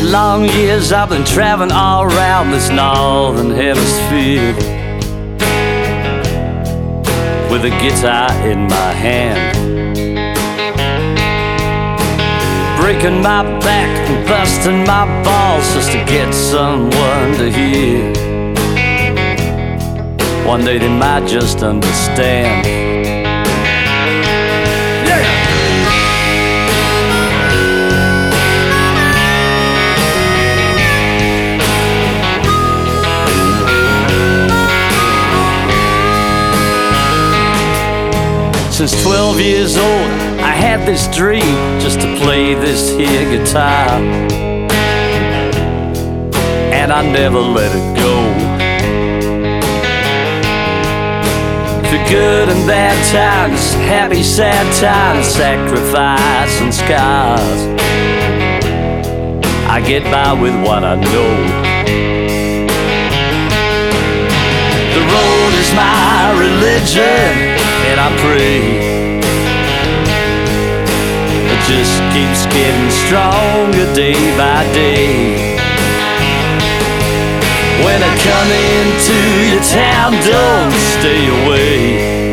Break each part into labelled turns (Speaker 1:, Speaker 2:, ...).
Speaker 1: long years I've been traveling all around this northern hemisphere, with a guitar in my hand, breaking my back and busting my balls just to get someone to hear. One day they might just understand. Since 12 years old, I had this dream just to play this here guitar, and I never let it go. Through good and bad times, happy, sad times, sacrifice and scars, I get by with what I know. The road is my religion, and I pray it just keeps getting stronger day by day. When I come into your town, don't stay away.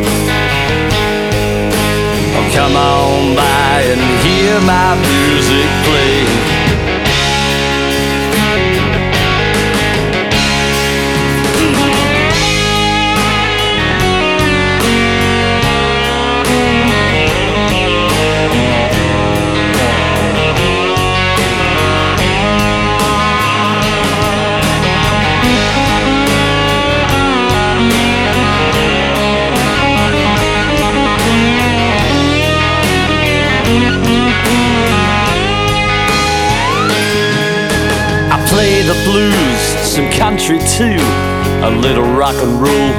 Speaker 1: Oh, come on by and hear my music play. Play the blues, some country too, a little rock and roll,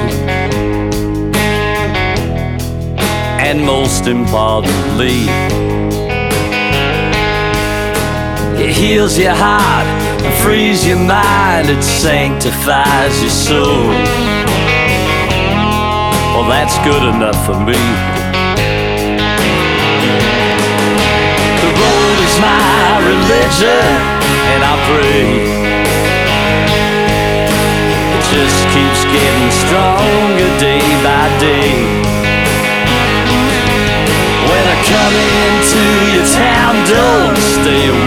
Speaker 1: and most importantly, it heals your heart and frees your mind, it sanctifies your soul. Well, that's good enough for me. The road is my religion, and I pray it just keeps getting stronger day by day. When I come into your town, don't stay away.